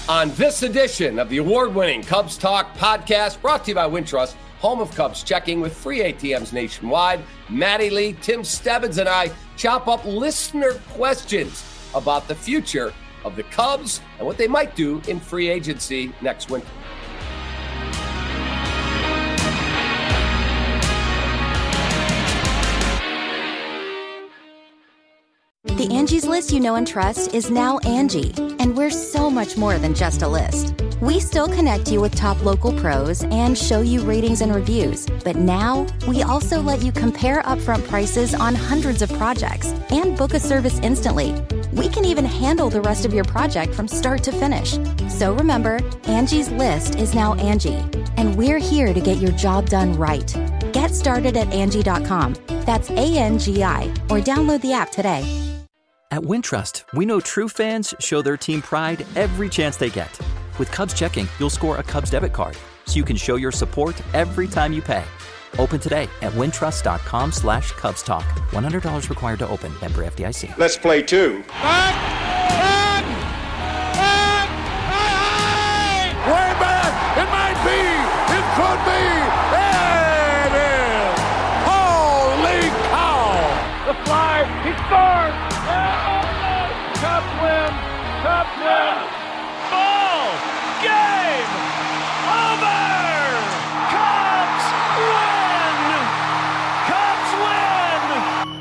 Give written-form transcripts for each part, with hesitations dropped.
On this edition of the award-winning Cubs Talk podcast, brought to you by Wintrust, home of Cubs checking with free ATMs nationwide, Matty Lee, Tim Stebbins, and I chop up listener questions about the future of the Cubs and what they might do in free agency next winter. The Angie's List you know and trust is now Angie, and we're so much more than just a list. We still connect you with top local pros and show you ratings and reviews, but now we also let you compare upfront prices on hundreds of projects and book a service instantly. We can even handle the rest of your project from start to finish. So remember, Angie's List is now Angie, and we're here to get your job done right. Get started at Angie.com. That's ANGI, or download the app today. At Wintrust, we know true fans show their team pride every chance they get. With Cubs checking, you'll score a Cubs debit card, so you can show your support every time you pay. Open today at wintrust.com/Cubs Talk. $100 required to open. Member FDIC. Let's play two. Back! Way back! It might be! It could be! There it is! Holy cow! The fly! He scores! Cubs win! Cubs win! Ball! Game! Over! Cubs win! Cubs win!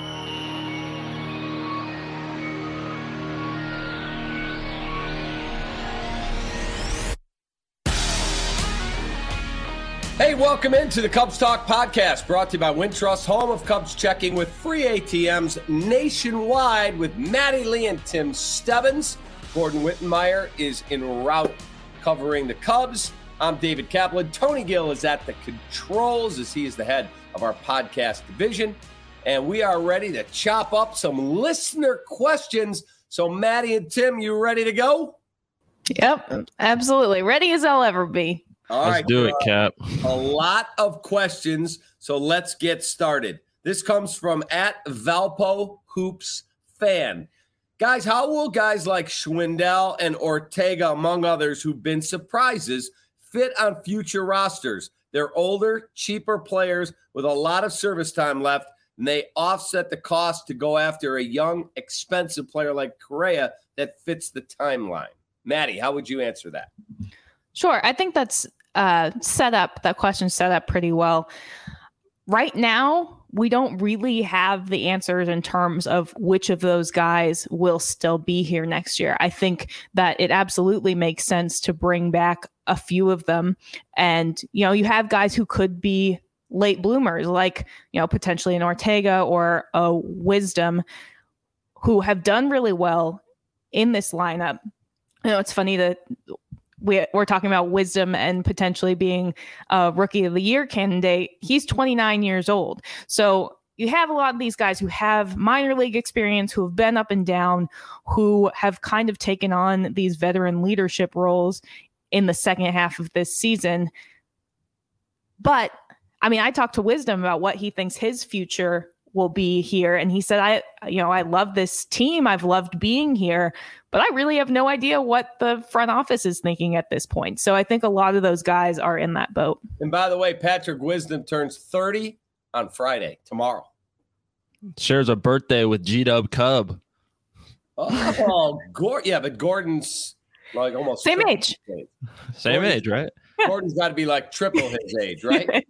Hey, welcome into the Cubs Talk podcast, brought to you by Wintrust, home of Cubs checking with free ATMs nationwide with Matty Lee and Tim Stebbins. Gordon Wittenmeyer is en route covering the Cubs. I'm David Kaplan. Tony Gill is at the controls as he is the head of our podcast division. And we are ready to chop up some listener questions. So Matty and Tim, you ready to go? Yep, absolutely. Ready as I'll ever be. All Let's right, do it, Cap. A lot of questions, so let's get started. This comes from at Valpo Hoops Fan. Guys, how will guys like Schwindel and Ortega, among others, who've been surprises, fit on future rosters? They're older, cheaper players with a lot of service time left, and they offset the cost to go after a young, expensive player like Correa that fits the timeline. Matty, how would you answer that? Sure. I think that's that question set up pretty well. Right now, we don't really have the answers in terms of which of those guys will still be here next year. I think that it absolutely makes sense to bring back a few of them. And, you have guys who could be late bloomers, like, potentially an Ortega or a Wisdom, who have done really well in this lineup. It's funny that we're talking about Wisdom and potentially being a Rookie of the Year candidate. He's 29 years old. So you have a lot of these guys who have minor league experience, who have been up and down, who have kind of taken on these veteran leadership roles in the second half of this season. But, I talked to Wisdom about what he thinks his future will be here. And he said, I love this team. I've loved being here, but I really have no idea what the front office is thinking at this point. So I think a lot of those guys are in that boat. And by the way, Patrick Wisdom turns 30 on Friday, tomorrow. Shares a birthday with G-Dub Cub. Oh, yeah, but Gordon's like almost same age. Same age, right? Gordon's got to be like triple his age, right?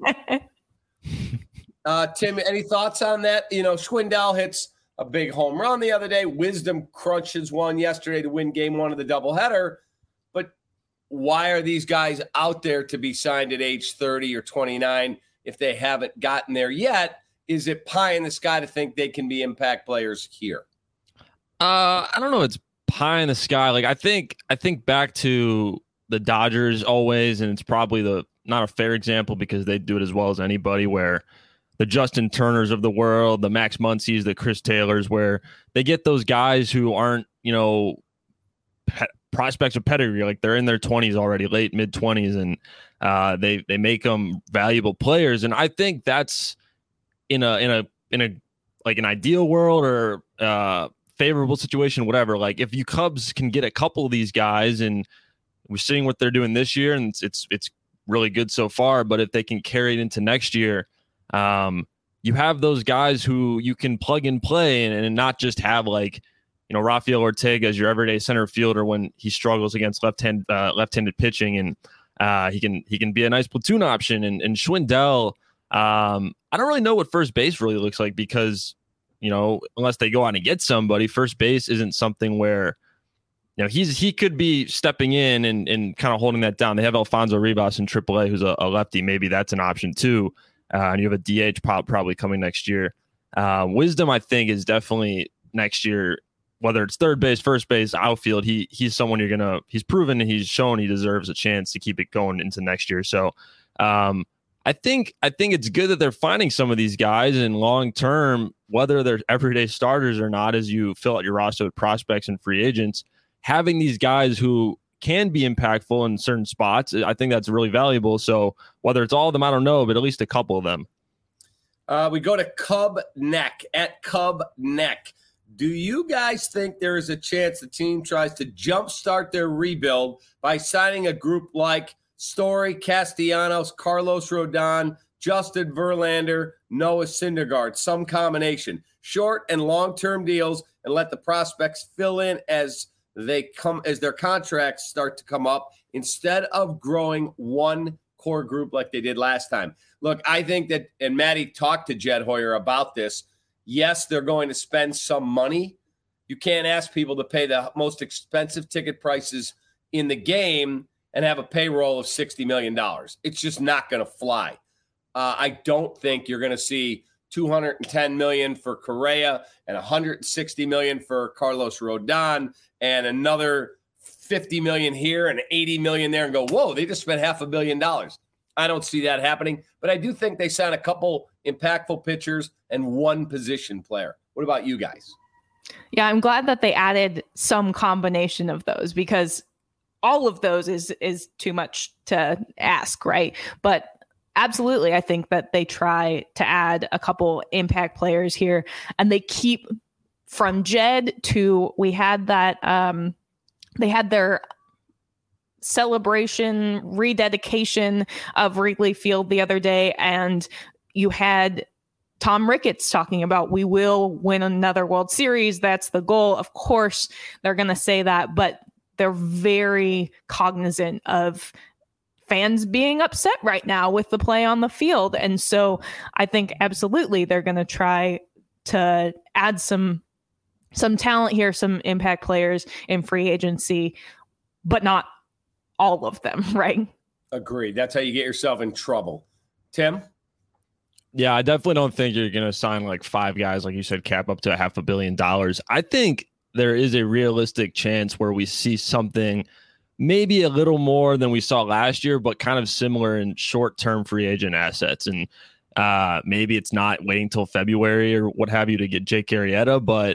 Tim, any thoughts on that? Schwindel hits a big home run the other day. Wisdom crunches one yesterday to win game one of the doubleheader. But why are these guys out there to be signed at age 30 or 29 if they haven't gotten there yet? Is it pie in the sky to think they can be impact players here? I don't know. It's pie in the sky. Like I think back to the Dodgers always, and it's probably not a fair example because they do it as well as anybody, where the Justin Turners of the world, the Max Muncies, the Chris Taylors, where they get those guys who aren't, prospects of pedigree, like they're in their 20s already, late mid 20s, and they make them valuable players. And I think that's in a like an ideal world or favorable situation, whatever. Like if you Cubs can get a couple of these guys and We're seeing what they're doing this year, and it's really good so far. But if they can carry it into next year, you have those guys who you can plug and play and not just have like, Rafael Ortega as your everyday center fielder when he struggles against left-handed pitching, and he can be a nice platoon option. And Schwindel, I don't really know what first base really looks like because, unless they go out and get somebody, first base isn't something where, he could be stepping in and kind of holding that down. They have Alfonso Rivas in AAA, who's a lefty. Maybe that's an option too. And you have a DH probably coming next year. Wisdom, I think, is definitely next year, whether it's third base, first base, outfield. He's someone he's proven and he's shown he deserves a chance to keep it going into next year. So I think it's good that they're finding some of these guys, and long term, whether they're everyday starters or not, as you fill out your roster with prospects and free agents, having these guys who can be impactful in certain spots, I think that's really valuable. So whether it's all of them, I don't know, but at least a couple of them. We go to Cub Neck at Cub Neck. Do you guys think there is a chance the team tries to jumpstart their rebuild by signing a group like Story, Castellanos, Carlos Rodon, Justin Verlander, Noah Syndergaard, some combination, short and long-term deals, and let the prospects fill in as their contracts start to come up instead of growing one core group like they did last time? Look, I think that, and Maddie talked to Jed Hoyer about this. Yes, they're going to spend some money. You can't ask people to pay the most expensive ticket prices in the game and have a payroll of $60 million. It's just not going to fly. I don't think you're going to see $210 million for Correa and $160 million for Carlos Rodon and another $50 million here and $80 million there and go, whoa, they just spent $500 million. I don't see that happening, but I do think they signed a couple impactful pitchers and one position player. What about you guys? Yeah, I'm glad that they added some combination of those, because all of those is too much to ask, right? But absolutely, I think that they try to add a couple impact players here, and they keep from Jed to, we had that, they had their celebration, rededication of Wrigley Field the other day, and you had Tom Ricketts talking about, we will win another World Series. That's the goal. Of course, they're going to say that, but they're very cognizant of fans being upset right now with the play on the field. And so I think absolutely they're going to try to add some talent here, some impact players in free agency, but not all of them, right? Agreed. That's how you get yourself in trouble. Tim? Yeah, I definitely don't think you're going to sign like 5 guys, like you said, cap up to $500 million. I think there is a realistic chance where we see something maybe a little more than we saw last year, but kind of similar in short-term free agent assets. And maybe it's not waiting till February or what have you to get Jake Arrieta, but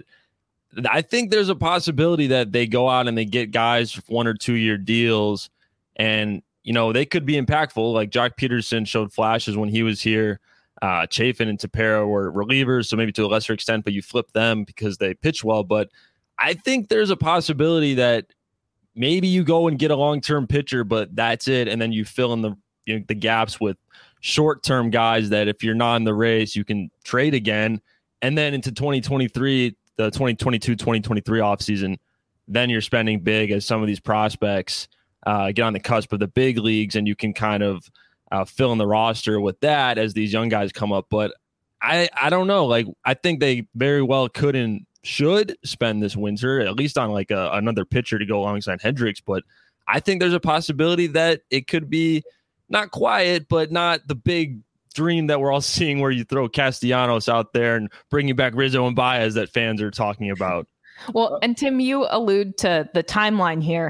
I think there's a possibility that they go out and they get guys for 1 or 2 year deals, and they could be impactful. Like Jock Peterson showed flashes when he was here. Chafin and Tepera were relievers, so maybe to a lesser extent, but you flip them because they pitch well. But I think there's a possibility that maybe you go and get a long-term pitcher, but that's it, and then you fill in the gaps with short-term guys that if you're not in the race, you can trade again. And then into 2023, the 2022-2023 offseason, then you're spending big as some of these prospects get on the cusp of the big leagues, and you can kind of fill in the roster with that as these young guys come up. But I don't know. Like, I think they very well could and should spend this winter, at least on like another pitcher to go alongside Hendricks. But I think there's a possibility that it could be not quiet, but not the big dream that we're all seeing where you throw Castellanos out there and bringing back Rizzo and Baez that fans are talking about. Well, and Tim, you allude to the timeline here.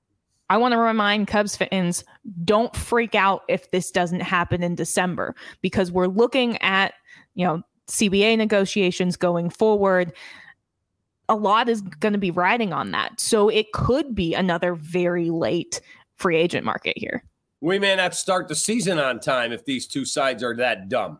I want to remind Cubs fans, don't freak out if this doesn't happen in December, because we're looking at, CBA negotiations going forward. A lot is going to be riding on that. So it could be another very late free agent market here. We may not start the season on time if these two sides are that dumb.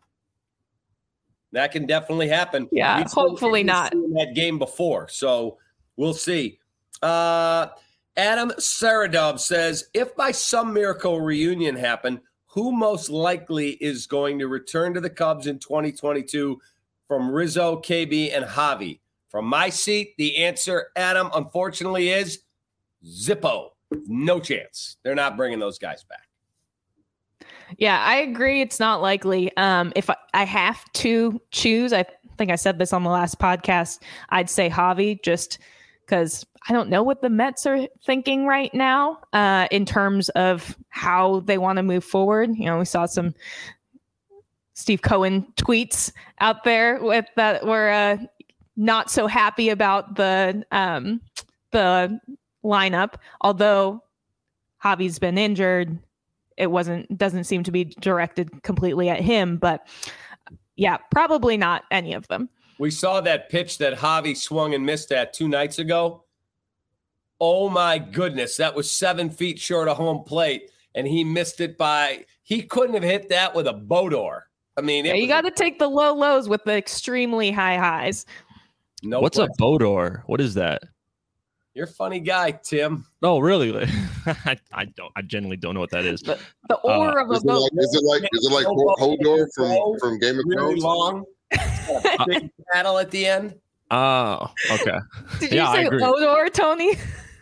That can definitely happen. Yeah, hopefully not. In that game before, so we'll see. Adam Saradub says, if by some miracle reunion happened, who most likely is going to return to the Cubs in 2022 from Rizzo, KB, and Javi? From my seat, the answer, Adam, unfortunately is Zippo. No chance. They're not bringing those guys back. Yeah, I agree. It's not likely. If I have to choose, I think I said this on the last podcast, I'd say Javi, just because I don't know what the Mets are thinking right now in terms of how they want to move forward. You know, we saw some Steve Cohen tweets out there with that were not so happy about the lineup. Although Javi's been injured, it doesn't seem to be directed completely at him. But yeah, probably not any of them. We saw that pitch that Javi swung and missed at 2 nights ago. Oh my goodness, that was 7 feet short of home plate, and he missed it he couldn't have hit that with a Bodor. I mean, you got to take the low lows with the extremely high highs. No, what's a Bodor? What is that? You're a funny guy, Tim. Oh, really? I genuinely don't know what that is. The ore of a boat. Is it like Hodor from Game of really Thrones? Long. Big paddle at the end. Oh, okay. Did you say Hodor, Tony?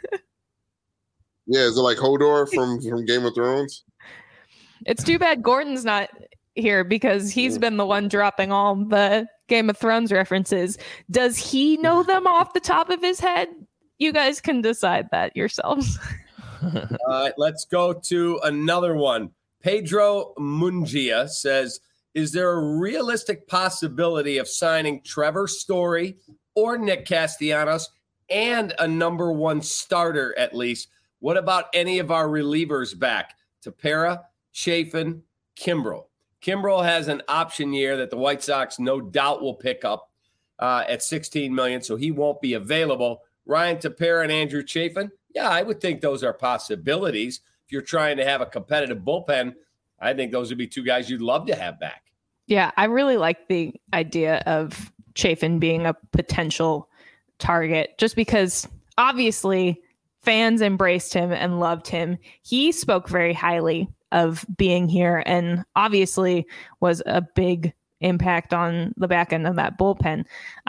Yeah, is it like Hodor from Game of Thrones? It's too bad Gordon's not here because he's been the one dropping all the Game of Thrones references. Does he know them off the top of his head? You guys can decide that yourselves. All right, let's go to another one. Pedro Mungia says, is there a realistic possibility of signing Trevor Story or Nick Castellanos and a number 1 starter at least? What about any of our relievers back? Tepera, Chafin, Kimbrel. Kimbrel has an option year that the White Sox no doubt will pick up at $16 million, so he won't be available. Ryan Tepera and Andrew Chafin, yeah, I would think those are possibilities. If you're trying to have a competitive bullpen, I think those would be 2 guys you'd love to have back. Yeah, I really like the idea of Chafin being a potential target just because obviously fans embraced him and loved him. He spoke very highly of being here and obviously was a big impact on the back end of that bullpen.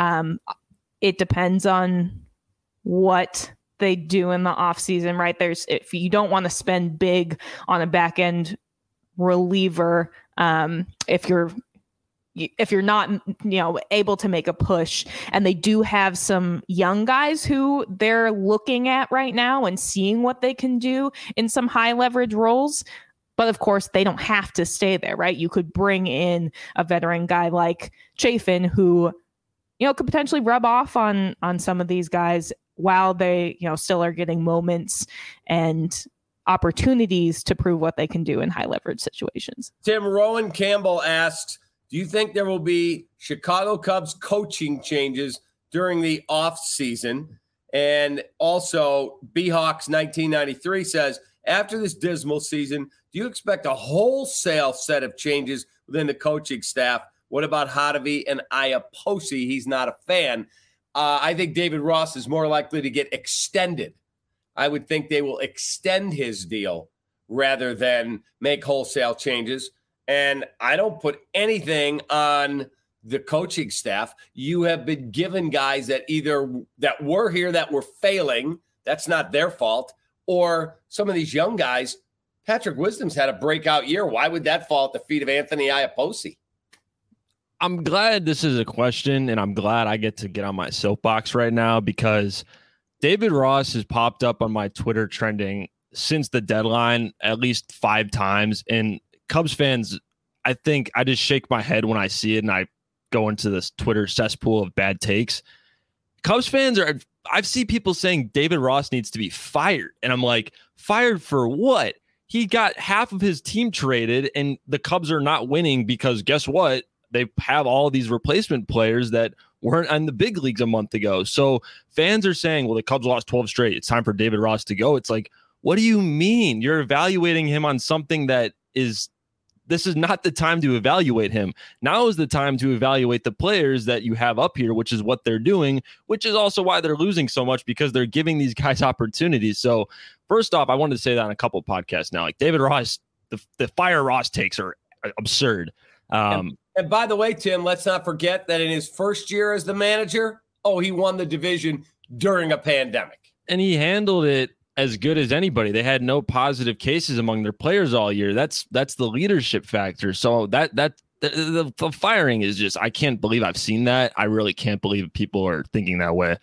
It depends on what they do in the offseason, right? If you don't want to spend big on a back end reliever, if you're not, able to make a push, and they do have some young guys who they're looking at right now and seeing what they can do in some high leverage roles. But of course, they don't have to stay there, right? You could bring in a veteran guy like Chafin who, could potentially rub off on some of these guys while they, still are getting moments and opportunities to prove what they can do in high leverage situations. Tim, Rowan Campbell asks, do you think there will be Chicago Cubs coaching changes during the off season? And also B-Hawks 1993 says, after this dismal season, do you expect a wholesale set of changes within the coaching staff? What about Hadavi and Iapoce? He's not a fan. I think David Ross is more likely to get extended. I would think they will extend his deal rather than make wholesale changes. And I don't put anything on the coaching staff. You have been given guys that were here that were failing. That's not their fault. Or some of these young guys, Patrick Wisdom's had a breakout year. Why would that fall at the feet of Anthony Iapoce? I'm glad this is a question, and I'm glad I get to get on my soapbox right now because David Ross has popped up on my Twitter trending since the deadline at least 5 times. And Cubs fans, I think I just shake my head when I see it and I go into this Twitter cesspool of bad takes. Cubs fans I've seen people saying David Ross needs to be fired. And I'm like, fired for what? He got half of his team traded and the Cubs are not winning because guess what? They have all these replacement players that weren't in the big leagues a month ago. So fans are saying, well, the Cubs lost 12 straight. It's time for David Ross to go. It's like, what do you mean? You're evaluating him on something that is this is not the time to evaluate him. Now is the time to evaluate the players that you have up here, which is what they're doing, which is also why they're losing so much, because they're giving these guys opportunities. So first off, I wanted to say that on a couple of podcasts now, like David Ross, the fire Ross takes are absurd. And by the way, Tim, let's not forget that in his first year as the manager, he won the division during a pandemic. And he handled it as good as anybody. They had no positive cases among their players all year. That's the leadership factor. So the firing is just, I can't believe I've seen that. I really can't believe people are thinking that way.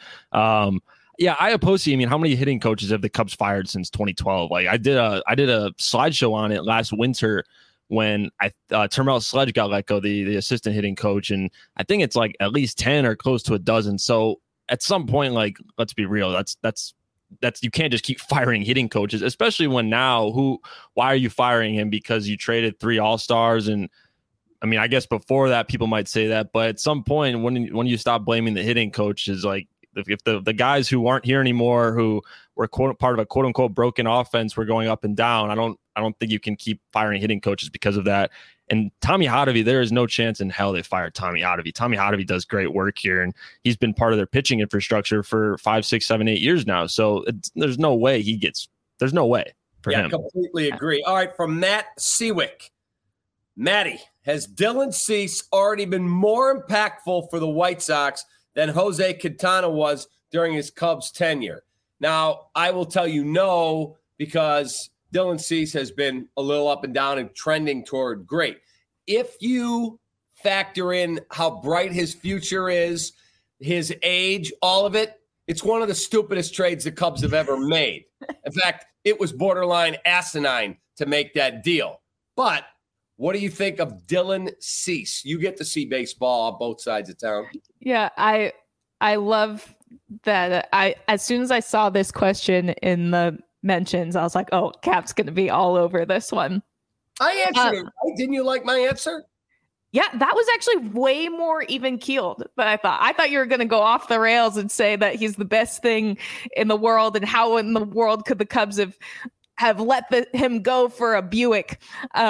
Yeah, I oppose you. I mean, how many hitting coaches have the Cubs fired since 2012? Like I did a slideshow on it last winter when Termel Sledge got let go, the assistant hitting coach, and I think it's like at least 10 or close to a dozen. So at some point, like, let's be real, that's you can't just keep firing hitting coaches, especially when now why are you firing him? Because you traded 3 All-Stars. And I mean, I guess before that people might say that, but at some point when you stop blaming the hitting coaches, like if the guys who aren't here anymore, who were part of a quote unquote broken offense, were going up and down, I don't think you can keep firing hitting coaches because of that. And Tommy Hotovy, there is no chance in hell they fired Tommy Hotovy. Tommy Hotovy does great work here, and he's been part of their pitching infrastructure for 5, 6, 7, 8 years now. So there's no way there's no way for him. I completely agree. All right, from Matt Seawick. Matty, has Dylan Cease already been more impactful for the White Sox than Jose Quintana was during his Cubs tenure? Now, I will tell you no, because Dylan Cease has been a little up and down and trending toward great. If you factor in how bright his future is, his age, all of it, it's one of the stupidest trades the Cubs have ever made. In fact, it was borderline asinine to make that deal. But what do you think of Dylan Cease? You get to see baseball on both sides of town. Yeah, I love that. As soon as I saw this question in the mentions, I was like, oh, Cap's going to be all over this one. I answered it, right? Didn't you like my answer? Yeah, that was actually way more even keeled than I thought. I thought you were going to go off the rails and say that he's the best thing in the world, and how in the world could the Cubs have let him go for a Buick?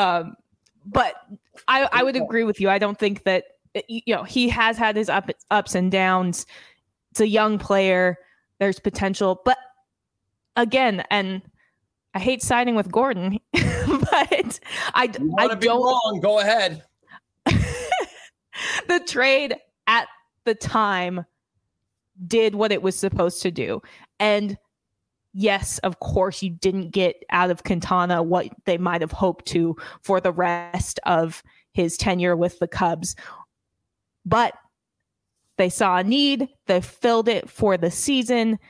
But I would agree with you. I don't think that, he has had his ups and downs. It's a young player. There's potential. But again, and I hate siding with Gordon, but I don't be wrong. Go ahead. The trade at the time did what it was supposed to do. And yes, of course, you didn't get out of Quintana what they might have hoped to for the rest of his tenure with the Cubs. But they saw a need. They filled it for the season.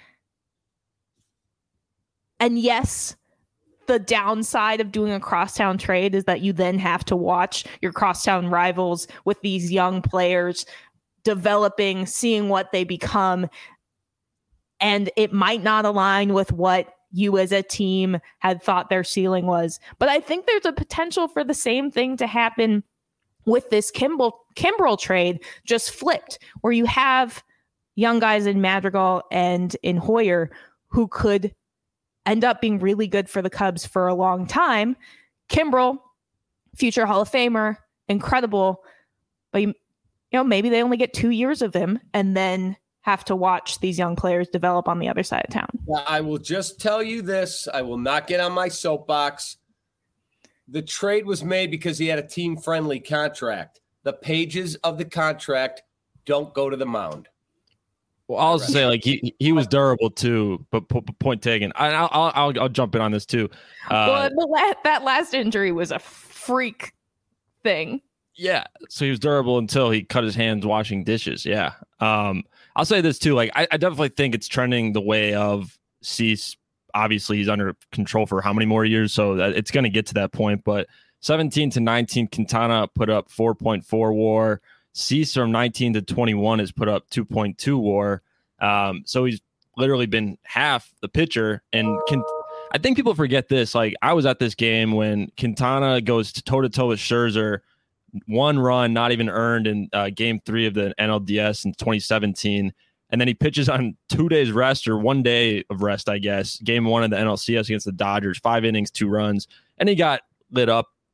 And yes, the downside of doing a crosstown trade is that you then have to watch your crosstown rivals with these young players developing, seeing what they become. And it might not align with what you as a team had thought their ceiling was. But I think there's a potential for the same thing to happen with this Kimbrel trade, just flipped, where you have young guys in Madrigal and in Hoyer who could end up being really good for the Cubs for a long time. Kimbrel, future Hall of Famer, incredible. But maybe they only get 2 years of him and then have to watch these young players develop on the other side of town. I will just tell you this. I will not get on my soapbox. The trade was made because he had a team-friendly contract. The pages of the contract don't go to the mound. Well, I'll also say, like, he was durable too, but point taken. I'll jump in on this too. Well, that last injury was a freak thing. Yeah, so he was durable until he cut his hands washing dishes. Yeah. I'll say this too. Like, I definitely think it's trending the way of Cease. Obviously, he's under control for how many more years, so that it's going to get to that point. But 17 to 19, Quintana put up 4.4 WAR. Cease from 19 to 21 has put up 2.2 WAR. So he's literally been half the pitcher. And I think people forget this. Like, I was at this game when Quintana goes toe-to-toe with Scherzer, 1 run, not even earned in game 3 of the NLDS in 2017. And then he pitches on 2 days rest, or 1 day of rest, I guess. Game 1 of the NLCS against the Dodgers, 5 innings, 2 runs. And he got lit up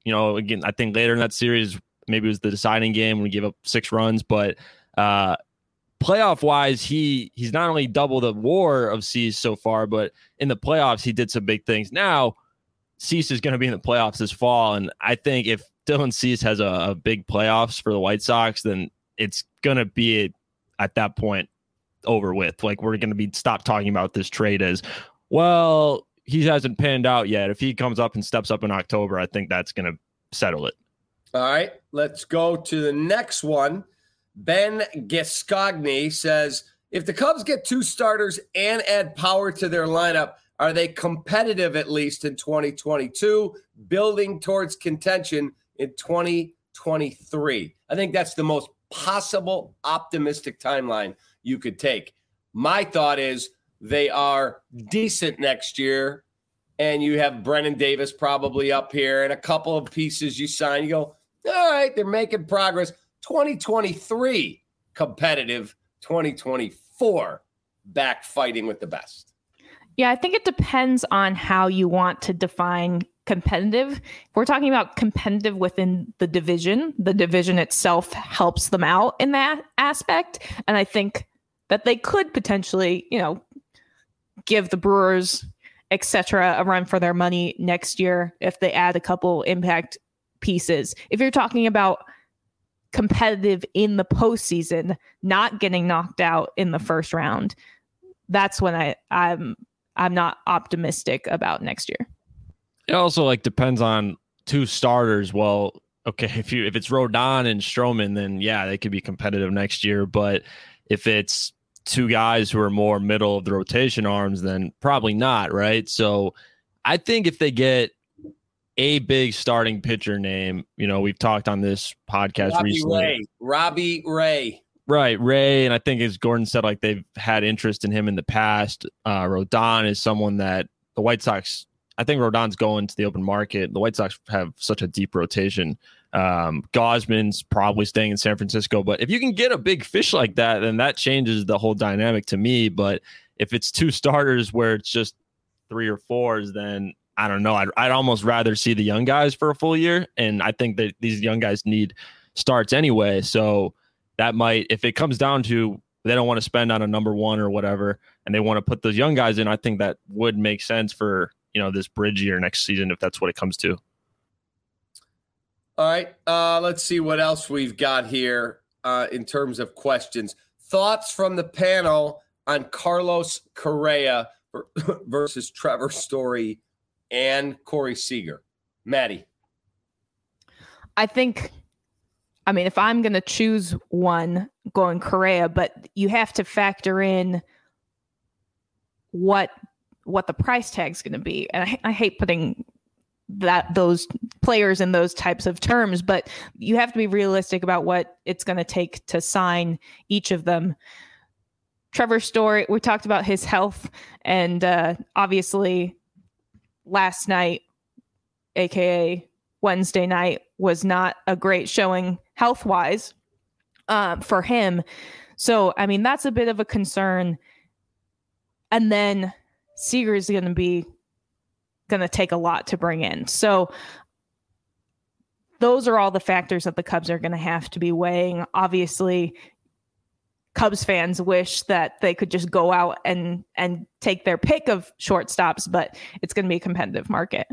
Again, I think later in that series, maybe it was the deciding game when we gave up 6 runs, but playoff wise, he's not only double the WAR of Cease so far, but in the playoffs, he did some big things. Now, Cease is going to be in the playoffs this fall, and I think if Dylan Cease has a big playoffs for the White Sox, then it's going to be at that point over with. Like, we're going to be stop talking about this trade as, well, he hasn't panned out yet. If he comes up and steps up in October, I think that's going to settle it. All right, let's go to the next one. Ben Gascogni says, if the Cubs get 2 starters and add power to their lineup, are they competitive at least in 2022, building towards contention in 2023? I think that's the most possible optimistic timeline you could take. My thought is they are decent next year, and you have Brennan Davis probably up here and a couple of pieces you sign. You go, all right, they're making progress. 2023 competitive, 2024 back fighting with the best. Yeah, I think it depends on how you want to define competitive. If we're talking about competitive within the division itself helps them out in that aspect. And I think that they could potentially, give the Brewers, etc., a run for their money next year if they add a couple impact pieces. If you're talking about competitive in the postseason, not getting knocked out in the first round, that's when I'm not optimistic about next year. It also depends on 2 starters. Well, okay, if it's Rodon and Stroman, then yeah, they could be competitive next year. But if it's 2 guys who are more middle of the rotation arms, then probably not, right? So I think if they get a big starting pitcher name, we've talked on this podcast recently. Robbie Ray. Right, Ray, and I think as Gordon said, they've had interest in him in the past. Rodon is someone that the White Sox, I think Rodon's going to the open market. The White Sox have such a deep rotation. Gausman's probably staying in San Francisco, but if you can get a big fish like that, then that changes the whole dynamic to me. But if it's 2 starters where it's just 3 or 4s, then I don't know. I'd almost rather see the young guys for a full year, and I think that these young guys need starts anyway. So that might, if it comes down to they don't want to spend on a number 1 or whatever, and they want to put those young guys in, I think that would make sense for this bridge year next season if that's what it comes to. All right, let's see what else we've got here in terms of questions. Thoughts from the panel on Carlos Correa versus Trevor Story and Corey Seager. Maddie. If I'm going to choose one, going Correa, but you have to factor in what the price tag is going to be. And I hate putting those players in those types of terms, but you have to be realistic about what it's going to take to sign each of them. Trevor Story, we talked about his health, and obviously last night, aka Wednesday night, was not a great showing health-wise for him. So, that's a bit of a concern. And then Seager is going to take a lot to bring in. So those are all the factors that the Cubs are going to have to be weighing. Obviously, Cubs fans wish that they could just go out and take their pick of shortstops, but it's going to be a competitive market.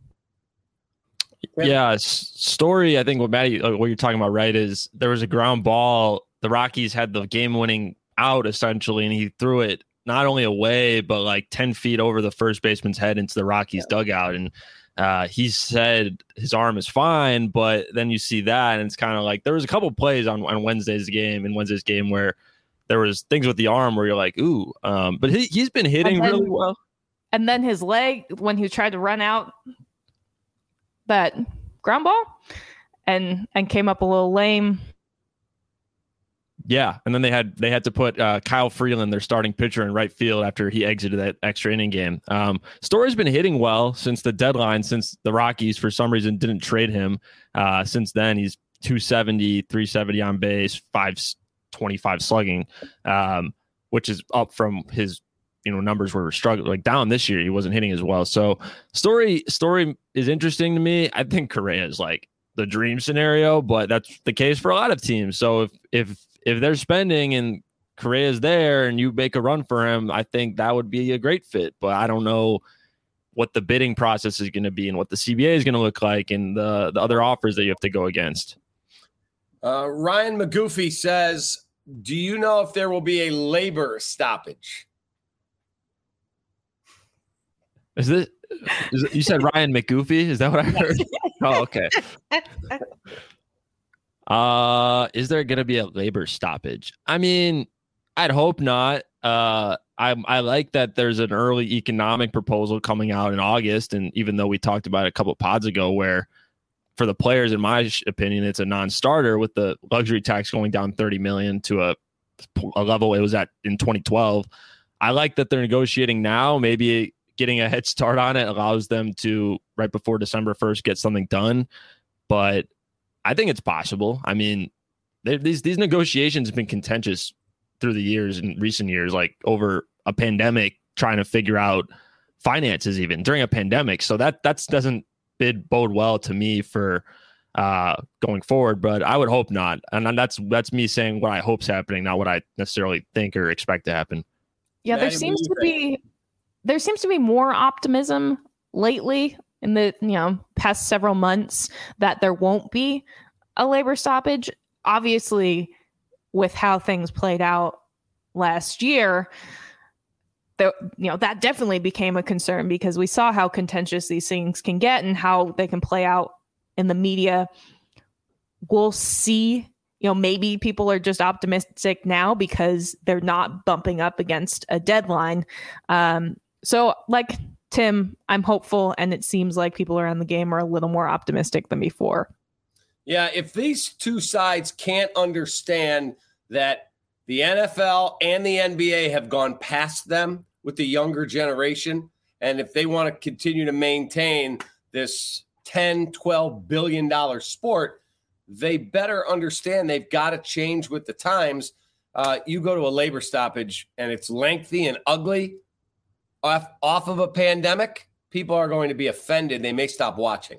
Yeah, Story, I think what you're talking about, right, is there was a ground ball. The Rockies had the game-winning out, essentially, and he threw it not only away, but 10 feet over the first baseman's head into the Rockies dugout. And he said his arm is fine, but then you see that, and it's kind of there was a couple plays in Wednesday's game where there was things with the arm where you're like, ooh, but he's been hitting really well. And then his leg, when he tried to run out that ground ball and came up a little lame. Yeah, and then they had to put Kyle Freeland, their starting pitcher, in right field after he exited that extra inning game. Story's been hitting well since the deadline, since the Rockies for some reason didn't trade him. Since then, he's 270, 370 on base, 525 slugging, which is up from his numbers were struggling, like down this year. He wasn't hitting as well. So story is interesting to me. I think Correa is like the dream scenario, but that's the case for a lot of teams. So if they're spending and Correa's there and you make a run for him, I think that would be a great fit. But I don't know what the bidding process is going to be and what the CBA is going to look like and the other offers that you have to go against. Ryan McGoofy says, do you know if there will be a labor stoppage? You said Ryan McGoofy? Is that what I heard? Oh, okay. Is there going to be a labor stoppage? I mean, I'd hope not. I like that there's an early economic proposal coming out in August. And even though we talked about it a couple of pods ago, where for the players, in my opinion, it's a non-starter with the luxury tax going down 30 million to a level it was at in 2012. I like that they're negotiating now. Maybe getting a head start on it allows them to, right before December 1st, get something done. But I think it's possible. I mean, these negotiations have been contentious through the years, in recent years, like over a pandemic, trying to figure out finances even during a pandemic. So that doesn't bode well to me for going forward, but I would hope not. And that's me saying what I hope's happening, not what I necessarily think or expect to happen. Yeah, there seems to be more optimism lately in the past several months that there won't be a labor stoppage. Obviously, with how things played out last year, that definitely became a concern because we saw how contentious these things can get and how they can play out in the media. We'll see. Maybe people are just optimistic now because they're not bumping up against a deadline. So like Tim, I'm hopeful, and it seems like people around the game are a little more optimistic than before. Yeah, if these two sides can't understand that the NFL and the NBA have gone past them with the younger generation, and if they want to continue to maintain this $10, $12 billion sport, they better understand they've got to change with the times. You go to a labor stoppage and it's lengthy and ugly off of a pandemic, people are going to be offended. They may stop watching.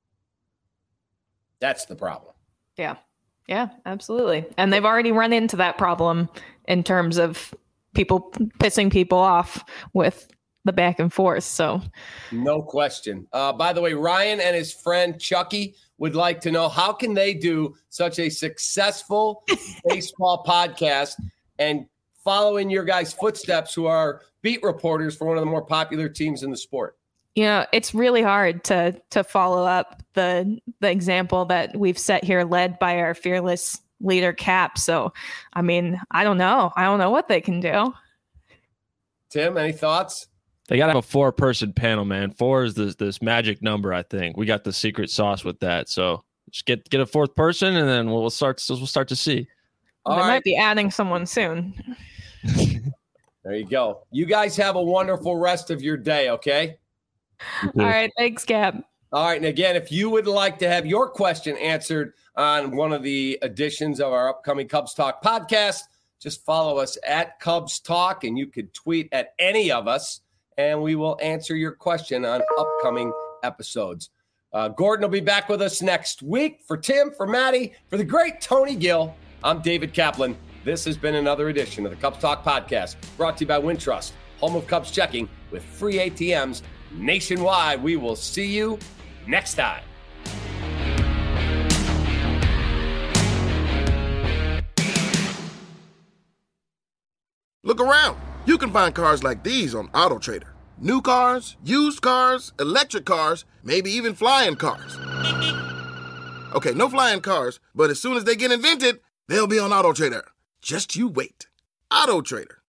That's the problem. Yeah, absolutely. And they've already run into that problem in terms of people pissing people off with the back and forth. So no question. By the way, Ryan and his friend Chucky would like to know, how can they do such a successful baseball podcast and follow in your guys' footsteps, who are beat reporters for one of the more popular teams in the sport? It's really hard to follow up the example that we've set here, led by our fearless leader Cap. So, I mean, I don't know what they can do. Tim, any thoughts? They got to have a 4-person panel, man. 4 is this magic number. I think we got the secret sauce with that. So just get a 4th person, and then we'll start to see. They might be adding someone soon. There you go. You guys have a wonderful rest of your day. Okay. All right. Thanks, Cap. All right. And again, if you would like to have your question answered on one of the editions of our upcoming Cubs Talk podcast, just follow us at Cubs Talk, and you could tweet at any of us, and we will answer your question on upcoming episodes. Gordon will be back with us next week. For Tim, for Maddie, for the great Tony Gill, I'm David Kaplan. This has been another edition of the Cubs Talk podcast, brought to you by Wintrust, home of Cubs checking with free ATMs nationwide. We will see you next time. Look around. You can find cars like these on AutoTrader. New cars, used cars, electric cars, maybe even flying cars. Okay, no flying cars, but as soon as they get invented, they'll be on AutoTrader. Just you wait. AutoTrader.